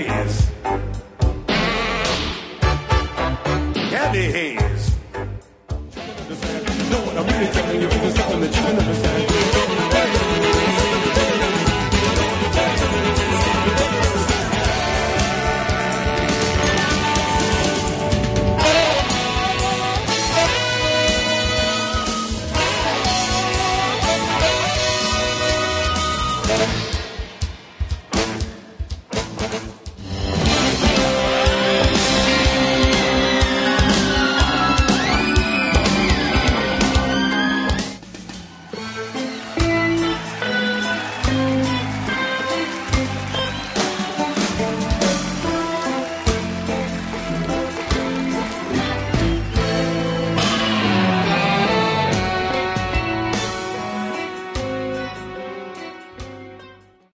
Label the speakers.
Speaker 1: Hayes. Candy Hayes. No, what I'm really telling you is something that you can understand.